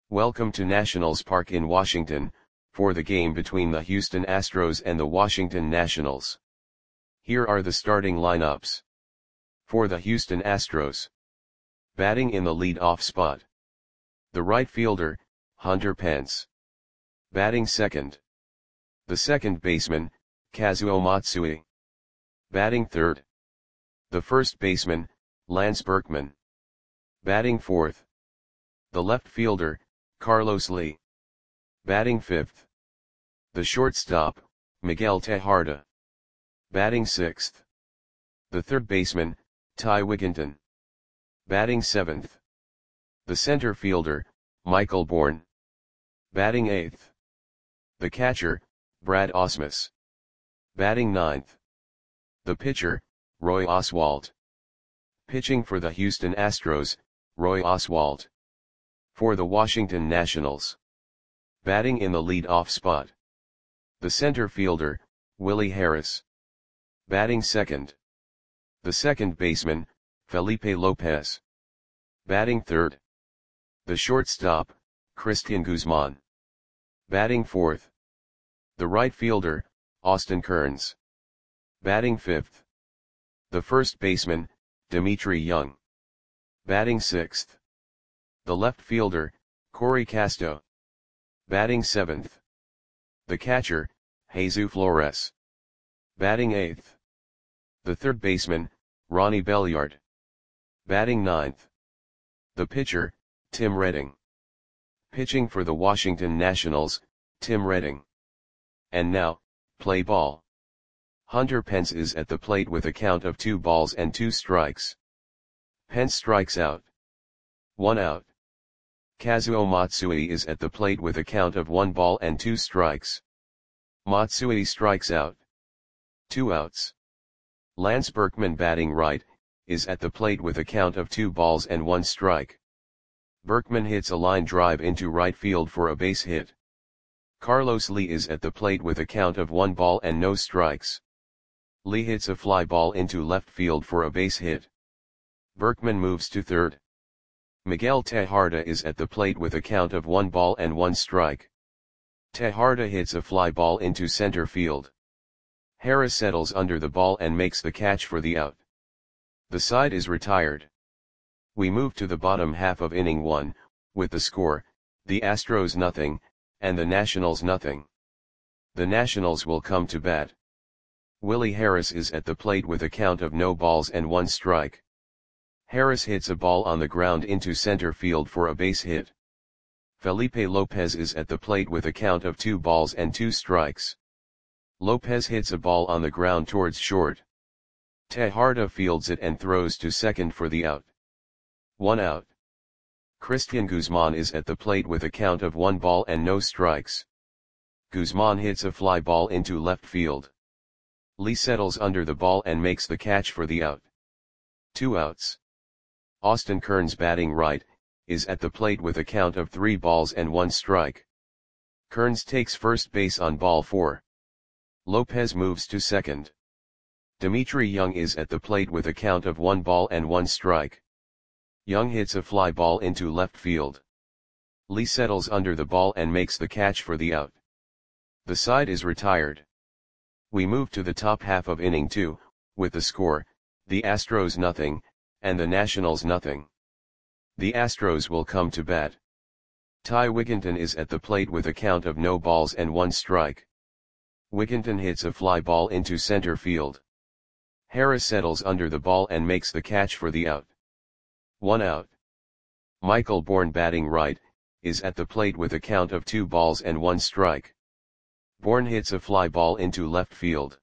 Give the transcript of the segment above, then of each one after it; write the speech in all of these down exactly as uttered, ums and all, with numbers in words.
Welcome to Nationals Park in Washington, for the game between the Houston Astros and the Washington Nationals. Here are the starting lineups. For the Houston Astros. Batting in the lead-off spot. The right fielder, Hunter Pence. Batting second. The second baseman, Kazuo Matsui. Batting third. The first baseman, Lance Berkman. Batting fourth. The left fielder, Carlos Lee. Batting fifth. The shortstop, Miguel Tejada. Batting sixth. The third baseman, Ty Wigginton. Batting seventh. The center fielder, Michael Bourn. Batting eighth. The catcher, Brad Ausmus. Batting ninth. The pitcher, Roy Oswalt. Pitching for the Houston Astros, Roy Oswalt. For the Washington Nationals. Batting in the lead-off spot. The center fielder, Willie Harris. Batting second. The second baseman, Felipe Lopez. Batting third. The shortstop, Cristian Guzman. Batting fourth. The right fielder, Austin Kearns. Batting fifth. The first baseman, Dmitry Young. Batting sixth. The left fielder, Corey Casto. Batting seventh. The catcher, Jesus Flores. Batting eighth. The third baseman, Ronnie Belliard. Batting ninth. The pitcher, Tim Redding. Pitching for the Washington Nationals, Tim Redding. And now, play ball. Hunter Pence is at the plate with a count of two balls and two strikes. Pence strikes out. One out. Kazuo Matsui is at the plate with a count of one ball and two strikes. Matsui strikes out. Two outs. Lance Berkman, batting right, is at the plate with a count of two balls and one strike. Berkman hits a line drive into right field for a base hit. Carlos Lee is at the plate with a count of one ball and no strikes. Lee hits a fly ball into left field for a base hit. Berkman moves to third. Miguel Tejada is at the plate with a count of one ball and one strike. Tejada hits a fly ball into center field. Harris settles under the ball and makes the catch for the out. The side is retired. We move to the bottom half of inning one, with the score, the Astros nothing, and the Nationals nothing. The Nationals will come to bat. Willie Harris is at the plate with a count of no balls and one strike. Harris hits a ball on the ground into center field for a base hit. Felipe Lopez is at the plate with a count of two balls and two strikes. Lopez hits a ball on the ground towards short. Tejada fields it and throws to second for the out. One out. Cristian Guzman is at the plate with a count of one ball and no strikes. Guzman hits a fly ball into left field. Lee settles under the ball and makes the catch for the out. Two outs. Austin Kearns, batting right, is at the plate with a count of three balls and one strike. Kearns takes first base on ball four. Lopez moves to second. Dmitry Young is at the plate with a count of one ball and one strike. Young hits a fly ball into left field. Lee settles under the ball and makes the catch for the out. The side is retired. We move to the top half of inning two, with the score, the Astros nothing, and the Nationals nothing. The Astros will come to bat. Ty Wigginton is at the plate with a count of no balls and one strike. Wigginton hits a fly ball into center field. Harris settles under the ball and makes the catch for the out. One out. Michael Bourn, batting right, is at the plate with a count of two balls and one strike. Bourn hits a fly ball into left field.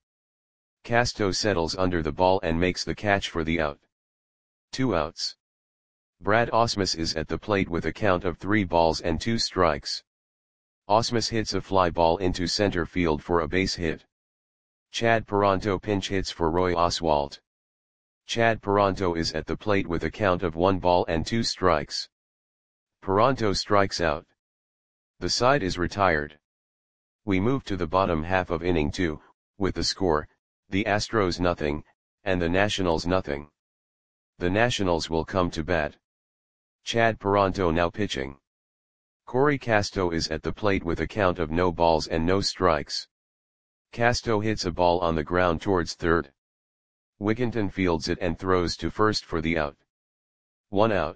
Casto settles under the ball and makes the catch for the out. Two outs. Brad Ausmus is at the plate with a count of three balls and two strikes. Ausmus hits a fly ball into center field for a base hit. Chad Paronto pinch hits for Roy Oswalt. Chad Paronto is at the plate with a count of one ball and two strikes. Paronto strikes out. The side is retired. We move to the bottom half of inning two, with the score, the Astros nothing, and the Nationals nothing. The Nationals will come to bat. Chad Paronto now pitching. Corey Casto is at the plate with a count of no balls and no strikes. Casto hits a ball on the ground towards third. Wigginton fields it and throws to first for the out. One out.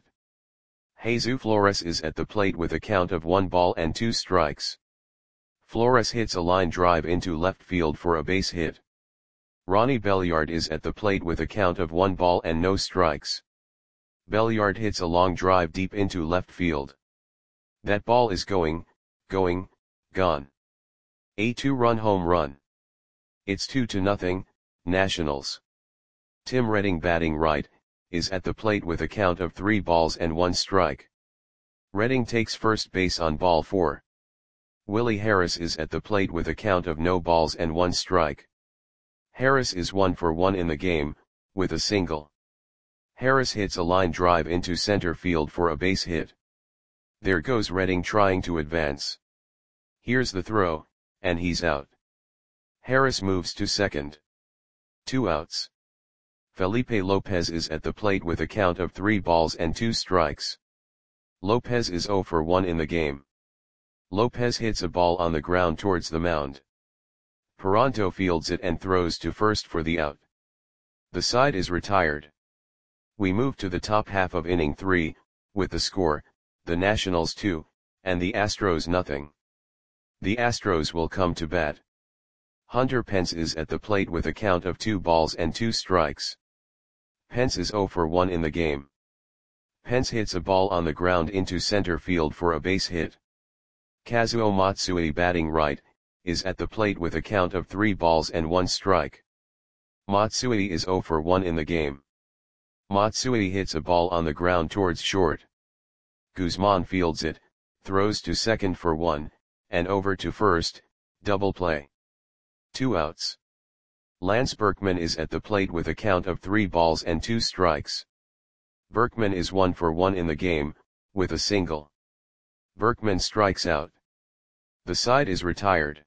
Jesus Flores is at the plate with a count of one ball and two strikes. Flores hits a line drive into left field for a base hit. Ronnie Belliard is at the plate with a count of one ball and no strikes. Belliard hits a long drive deep into left field. That ball is going, going, gone. A two-run home run. It's two to nothing, Nationals. Tim Redding, batting right, is at the plate with a count of three balls and one strike. Redding takes first base on ball four. Willie Harris is at the plate with a count of no balls and one strike. Harris is one for one in the game, with a single. Harris hits a line drive into center field for a base hit. There goes Redding trying to advance. Here's the throw, and he's out. Harris moves to second. Two outs. Felipe Lopez is at the plate with a count of three balls and two strikes. Lopez is zero for one in the game. Lopez hits a ball on the ground towards the mound. Peranto fields it and throws to first for the out. The side is retired. We move to the top half of inning three, with the score, the Nationals two, and the Astros nothing. The Astros will come to bat. Hunter Pence is at the plate with a count of two balls and two strikes. Pence is zero for one in the game. Pence hits a ball on the ground into center field for a base hit. Kazuo Matsui, batting right, is at the plate with a count of three balls and one strike. Matsui is zero for one in the game. Matsui hits a ball on the ground towards short. Guzman fields it, throws to second for one, and over to first, double play. Two outs. Lance Berkman is at the plate with a count of three balls and two strikes. Berkman is one for one in the game, with a single. Berkman strikes out. The side is retired.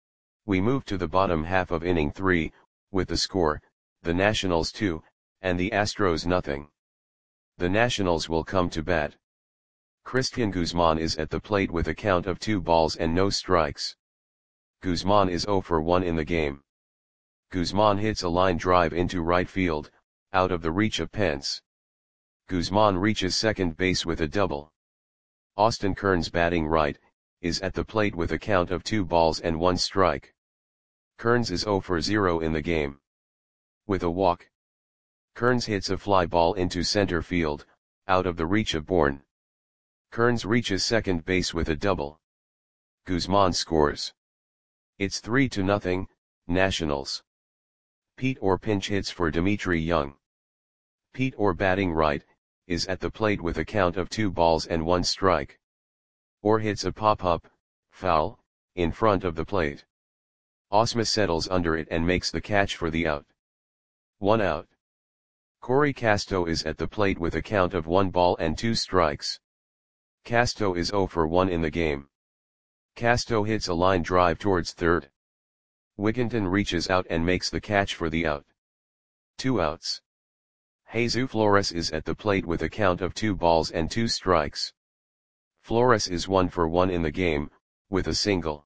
We move to the bottom half of inning three, with the score, the Nationals two, and the Astros nothing. The Nationals will come to bat. Christian Guzman is at the plate with a count of two balls and no strikes. Guzman is zero for one in the game. Guzman hits a line drive into right field, out of the reach of Pence. Guzman reaches second base with a double. Austin Kearns, batting right, is at the plate with a count of two balls and one strike. Kearns is zero for zero in the game. With a walk. Kearns hits a fly ball into center field, out of the reach of Bourne. Kearns reaches second base with a double. Guzman scores. It's three to nothing, Nationals. Pete Orr pinch hits for Dimitri Young. Pete Orr, batting right, is at the plate with a count of two balls and one strike. Orr hits a pop-up, foul, in front of the plate. Osma settles under it and makes the catch for the out. One out. Corey Casto is at the plate with a count of one ball and two strikes. Casto is zero for one in the game. Casto hits a line drive towards third. Wigginton reaches out and makes the catch for the out. Two outs. Jesus Flores is at the plate with a count of two balls and two strikes. Flores is one for one in the game, with a single.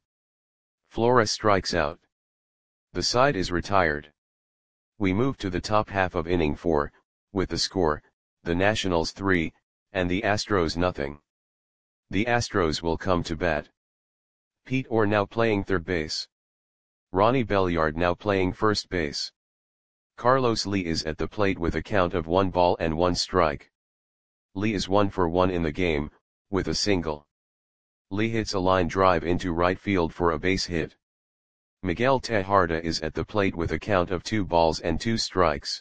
Flores strikes out. The side is retired. We move to the top half of inning four, with the score, the Nationals three, and the Astros nothing. The Astros will come to bat. Pete Orr now playing third base. Ronnie Belliard now playing first base. Carlos Lee is at the plate with a count of one ball and one strike. Lee is one for one in the game, with a single. Lee hits a line drive into right field for a base hit. Miguel Tejada is at the plate with a count of two balls and two strikes.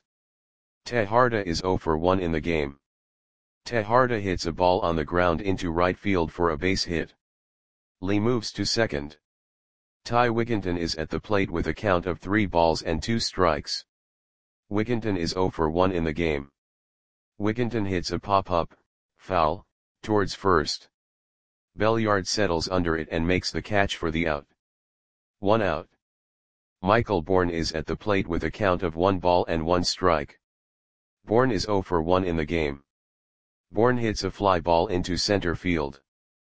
Tejada is zero for one in the game. Tejada hits a ball on the ground into right field for a base hit. Lee moves to second. Ty Wigginton is at the plate with a count of three balls and two strikes. Wigginton is zero for one in the game. Wigginton hits a pop-up, foul, towards first. Belliard settles under it and makes the catch for the out. One out. Michael Bourne is at the plate with a count of one ball and one strike. Bourne is zero for one in the game. Bourne hits a fly ball into center field.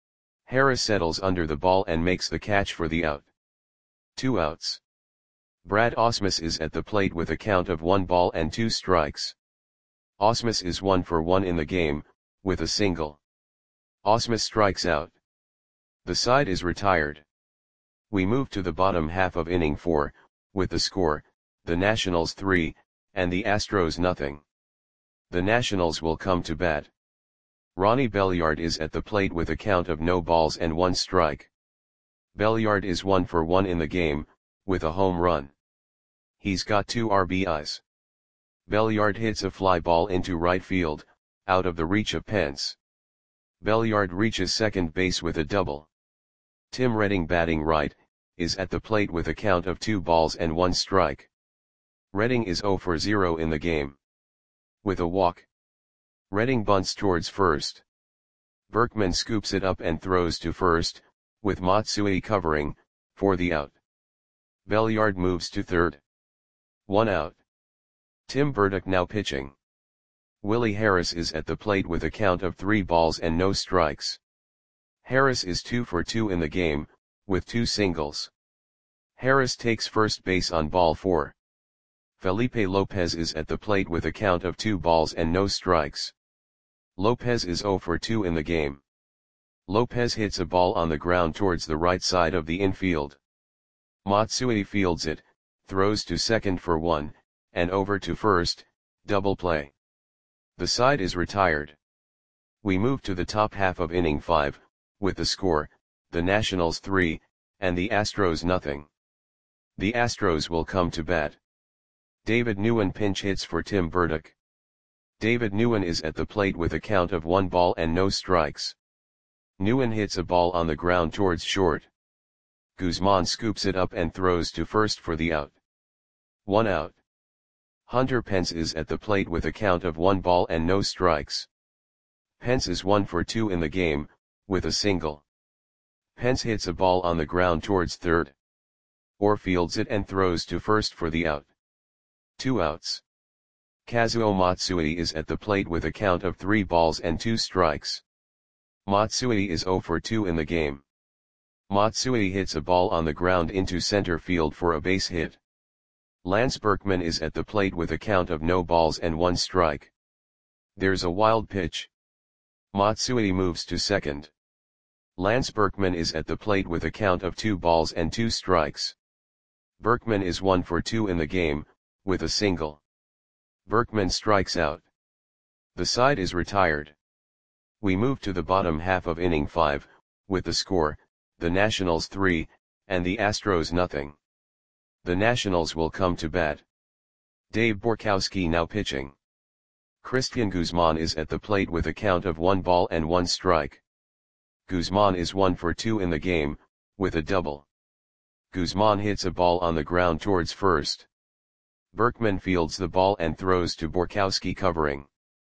Harris settles under the ball and makes the catch for the out. Two outs. Brad Ausmus is at the plate with a count of one ball and two strikes. Ausmus is one for one in the game, with a single. Ausmus strikes out. The side is retired. We move to the bottom half of inning four, with the score, the Nationals three, and the Astros nothing. The Nationals will come to bat. Ronnie Belliard is at the plate with a count of no balls and one strike. Belliard is one for one in the game, with a home run. He's got two R B Is. Belliard hits a fly ball into right field, out of the reach of Pence. Belliard reaches second base with a double. Tim Redding, batting right, is at the plate with a count of two balls and one strike. Redding is zero for zero in the game. With a walk. Redding bunts towards first. Berkman scoops it up and throws to first, with Matsui covering, for the out. Belliard moves to third. One out. Tim Burdick now pitching. Willie Harris is at the plate with a count of three balls and no strikes. Harris is two for two in the game, with two singles. Harris takes first base on ball four. Felipe Lopez is at the plate with a count of two balls and no strikes. Lopez is zero for two in the game. Lopez hits a ball on the ground towards the right side of the infield. Matsui fields it, throws to second for one, and over to first, double play. The side is retired. We move to the top half of inning five, with the score, the Nationals three, and the Astros nothing. The Astros will come to bat. David Nguyen pinch hits for Tim Burdick. David Nguyen is at the plate with a count of one ball and no strikes. Nguyen hits a ball on the ground towards short. Guzman scoops it up and throws to first for the out. One out. Hunter Pence is at the plate with a count of one ball and no strikes. Pence is one for two in the game, with a single. Pence hits a ball on the ground towards third. Orr fields it and throws to first for the out. Two outs. Kazuo Matsui is at the plate with a count of three balls and two strikes. Matsui is zero for two in the game. Matsui hits a ball on the ground into center field for a base hit. Lance Berkman is at the plate with a count of no balls and one strike. There's a wild pitch. Matsui moves to second. Lance Berkman is at the plate with a count of two balls and two strikes. Berkman is one for two in the game, with a single. Berkman strikes out. The side is retired. We move to the bottom half of inning five, with the score, the Nationals three, and the Astros nothing. The Nationals will come to bat. Dave Borkowski now pitching. Christian Guzman is at the plate with a count of one ball and one strike. Guzman is one for two in the game, with a double. Guzman hits a ball on the ground towards first. Berkman fields the ball and throws to Borkowski covering.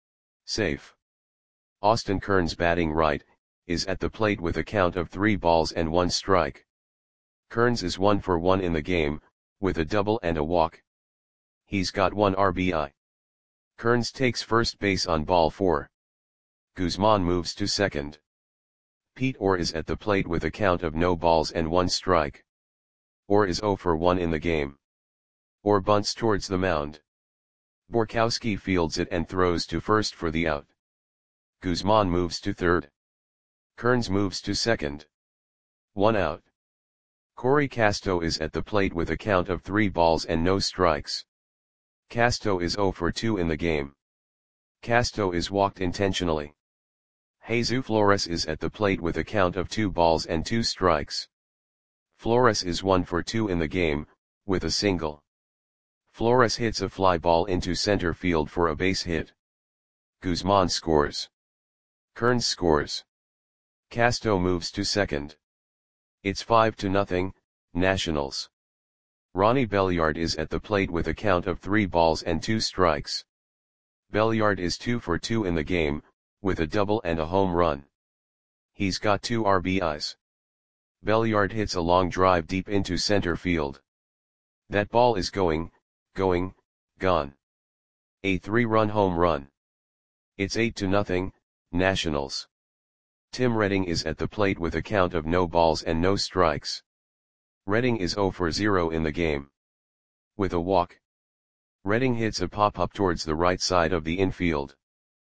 Safe. Austin Kearns, batting right, is at the plate with a count of three balls and one strike. Kearns is one for one in the game, with a double and a walk. He's got one R B I. Kearns takes first base on ball four. Guzman moves to second. Pete Orr is at the plate with a count of no balls and one strike. Orr is zero for one in the game. Orr bunts towards the mound. Borkowski fields it and throws to first for the out. Guzman moves to third. Kearns moves to second. One out. Corey Casto is at the plate with a count of three balls and no strikes. Casto is zero for two in the game. Casto is walked intentionally. Jesus Flores is at the plate with a count of two balls and two strikes. Flores is one for two in the game, with a single. Flores hits a fly ball into center field for a base hit. Guzman scores. Kearns scores. Casto moves to second. It's five to nothing, Nationals. Ronnie Belliard is at the plate with a count of three balls and two strikes. Belliard is two for two in the game, with a double and a home run. He's got two R B Is. Belliard hits a long drive deep into center field. That ball is going, going, gone. A three-run home run. It's eight to nothing, Nationals. Tim Redding is at the plate with a count of no balls and no strikes. Redding is zero for zero in the game. With a walk, Redding hits a pop-up towards the right side of the infield.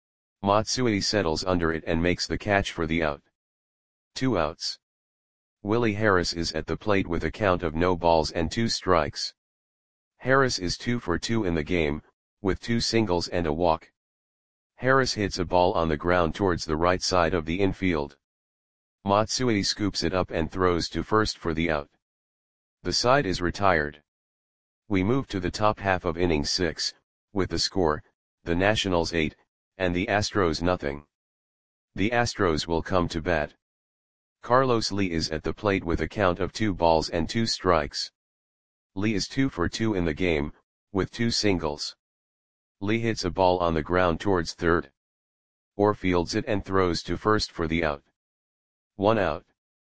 Matsui settles under it and makes the catch for the out. Two outs. Willie Harris is at the plate with a count of no balls and two strikes. Harris is two for two in the game, with two singles and a walk. Harris hits a ball on the ground towards the right side of the infield. Matsui scoops it up and throws to first for the out. The side is retired. We move to the top half of inning six, with the score, the Nationals eight, and the Astros nothing. The Astros will come to bat. Carlos Lee is at the plate with a count of two balls and two strikes. Lee is two for two in the game, with two singles. Lee hits a ball on the ground towards third. Or fields it and throws to first for the out. One out.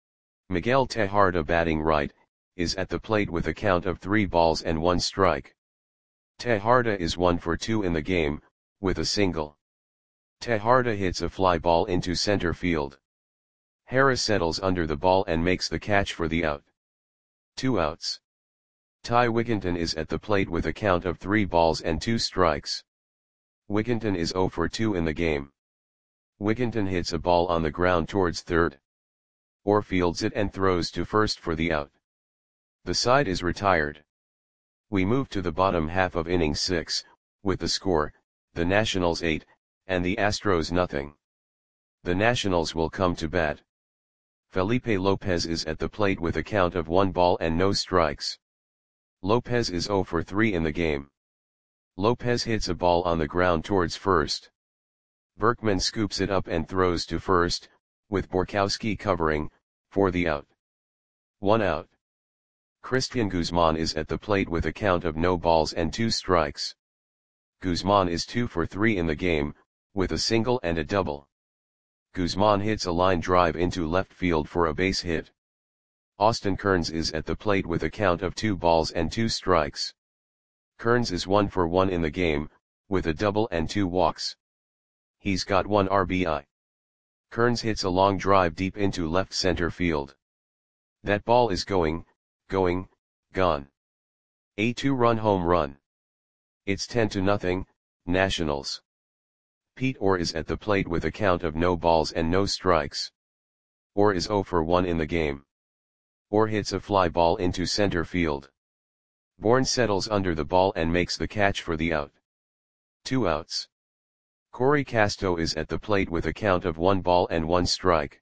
Miguel Tejada, batting right, is at the plate with a count of three balls and one strike. Tejada is one for two in the game, with a single. Tejada hits a fly ball into center field. Harris settles under the ball and makes the catch for the out. Two outs. Ty Wigginton is at the plate with a count of three balls and two strikes. Wigginton is zero for two in the game. Wigginton hits a ball on the ground towards third. Or fields it and throws to first for the out. The side is retired. We move to the bottom half of inning six, with the score, the Nationals eight, and the Astros nothing. The Nationals will come to bat. Felipe Lopez is at the plate with a count of one ball and no strikes. Lopez is zero for three in the game. Lopez hits a ball on the ground towards first. Berkman scoops it up and throws to first, with Borkowski covering, for the out. One out. Christian Guzman is at the plate with a count of no balls and two strikes. Guzman is two for three in the game, with a single and a double. Guzman hits a line drive into left field for a base hit. Austin Kearns is at the plate with a count of two balls and two strikes. Kearns is one for one in the game, with a double and two walks. He's got one R B I. Kearns hits a long drive deep into left center field. That ball is going, going, gone. A two-run home run. It's ten to nothing, Nationals. Pete Orr is at the plate with a count of no balls and no strikes. Orr is zero for one in the game. Orr hits a fly ball into center field. Bourne settles under the ball and makes the catch for the out. Two outs. Corey Casto is at the plate with a count of one ball and one strike.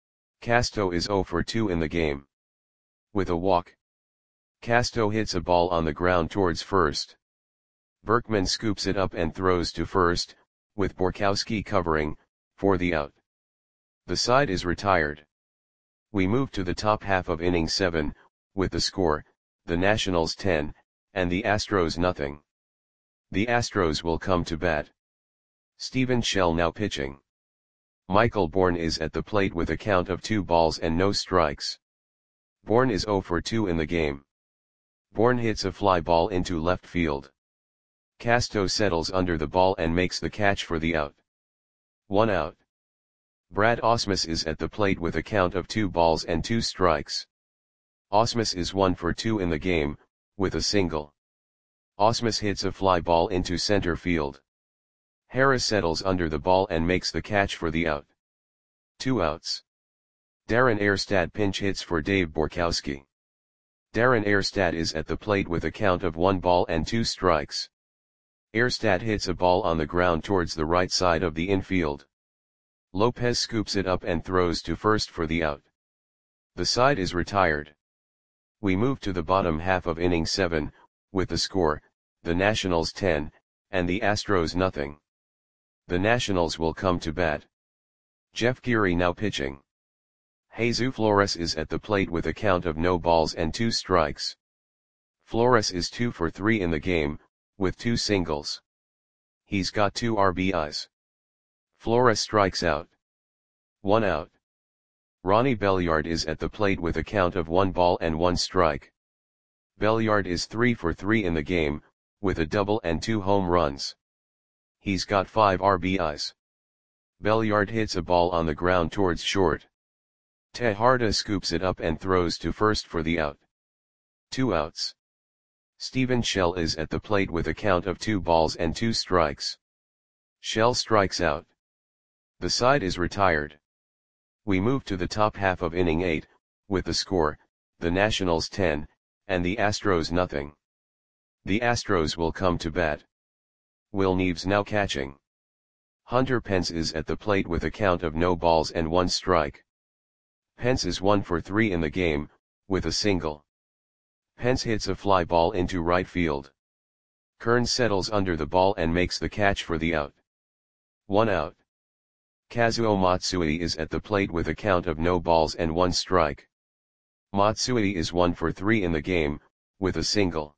Casto is zero for two in the game. With a walk, Casto hits a ball on the ground towards first. Berkman scoops it up and throws to first, with Borkowski covering, for the out. The side is retired. We move to the top half of inning seven, with the score, the Nationals ten, and the Astros nothing. The Astros will come to bat. Steven Shell now pitching. Michael Bourne is at the plate with a count of two balls and no strikes. Bourne is zero for two in the game. Bourne hits a fly ball into left field. Casto settles under the ball and makes the catch for the out. One out. Brad Ausmus is at the plate with a count of two balls and two strikes. Ausmus is one for two in the game, with a single. Ausmus hits a fly ball into center field. Harris settles under the ball and makes the catch for the out. Two outs. Darren Erstad pinch hits for Dave Borkowski. Darren Erstad is at the plate with a count of one ball and two strikes. Erstad hits a ball on the ground towards the right side of the infield. Lopez scoops it up and throws to first for the out. The side is retired. We move to the bottom half of inning seven, with the score, the Nationals ten, and the Astros nothing. The Nationals will come to bat. Jeff Geary now pitching. Jesus Flores is at the plate with a count of no balls and two strikes. Flores is two for three in the game, with two singles. He's got two R B Is. Flores strikes out. One out. Ronnie Belliard is at the plate with a count of one ball and one strike. Belliard is three for three in the game, with a double and two home runs. He's got five R B Is. Belliard hits a ball on the ground towards short. Tejada scoops it up and throws to first for the out. Two outs. Steven Shell is at the plate with a count of two balls and two strikes. Shell strikes out. The side is retired. We move to the top half of inning eight, with the score, the Nationals ten, and the Astros nothing. The Astros will come to bat. Will Neves now catching. Hunter Pence is at the plate with a count of no balls and one strike. Pence is one for three in the game, with a single. Pence hits a fly ball into right field. Kern settles under the ball and makes the catch for the out. One out. Kazuo Matsui is at the plate with a count of no balls and one strike. Matsui is one for three in the game, with a single.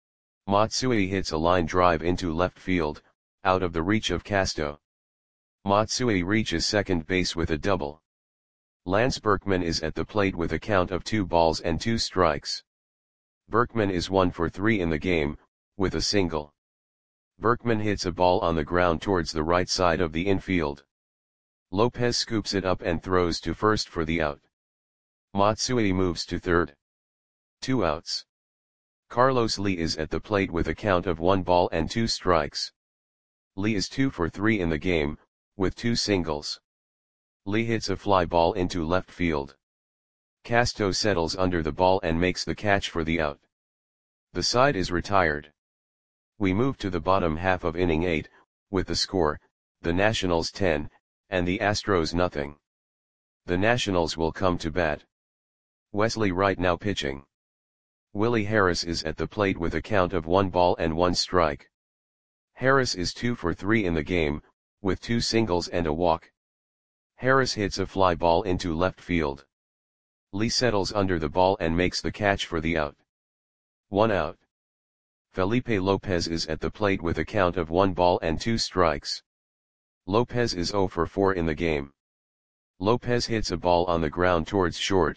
Matsui hits a line drive into left field, out of the reach of Casto. Matsui reaches second base with a double. Lance Berkman is at the plate with a count of two balls and two strikes. Berkman is one for three in the game, with a single. Berkman hits a ball on the ground towards the right side of the infield. Lopez scoops it up and throws to first for the out. Matsui moves to third. Two outs. Carlos Lee is at the plate with a count of one ball and two strikes. Lee is two for three in the game, with two singles. Lee hits a fly ball into left field. Casto settles under the ball and makes the catch for the out. The side is retired. We move to the bottom half of inning eight, with the score, the Nationals ten, and the Astros nothing. The Nationals will come to bat. Wesley Wright now pitching. Willie Harris is at the plate with a count of one ball and one strike. Harris is two for three in the game, with two singles and a walk. Harris hits a fly ball into left field. Lee settles under the ball and makes the catch for the out. One out. Felipe Lopez is at the plate with a count of one ball and two strikes. Lopez is zero for four in the game. Lopez hits a ball on the ground towards short.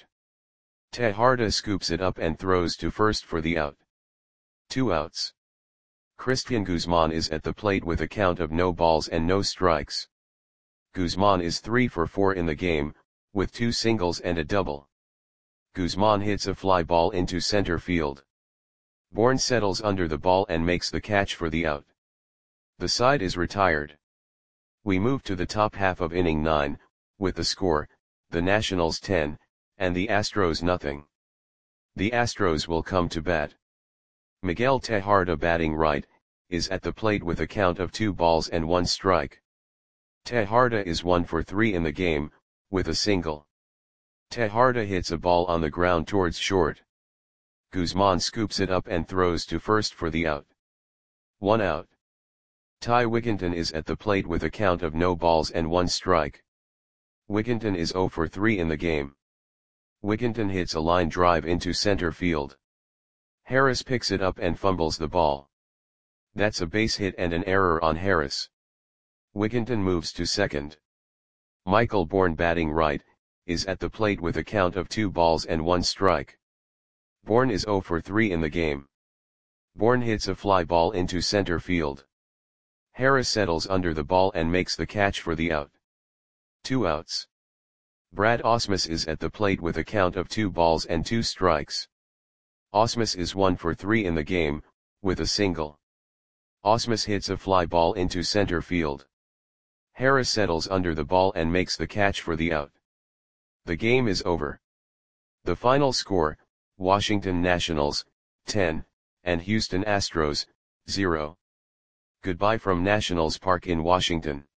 Tejada scoops it up and throws to first for the out. Two outs. Christian Guzman is at the plate with a count of no balls and no strikes. Guzman is three for four in the game, with two singles and a double. Guzman hits a fly ball into center field. Bourne settles under the ball and makes the catch for the out. The side is retired. We move to the top half of inning nine, with the score, the Nationals ten, and the Astros nothing. The Astros will come to bat. Miguel Tejada batting right, is at the plate with a count of two balls and one strike. Tejada is one for three in the game, with a single. Tejada hits a ball on the ground towards short. Guzman scoops it up and throws to first for the out. One out. Ty Wigginton is at the plate with a count of no balls and one strike. Wigginton is zero for three in the game. Wigginton hits a line drive into center field. Harris picks it up and fumbles the ball. That's a base hit and an error on Harris. Wigginton moves to second. Michael Bourne batting right, is at the plate with a count of two balls and one strike. Bourne is zero for three in the game. Bourne hits a fly ball into center field. Harris settles under the ball and makes the catch for the out. Two outs. Brad Ausmus is at the plate with a count of two balls and two strikes. Ausmus is one for three in the game, with a single. Ausmus hits a fly ball into center field. Harris settles under the ball and makes the catch for the out. The game is over. The final score, Washington Nationals, ten, and Houston Astros, zero. Goodbye from Nationals Park in Washington.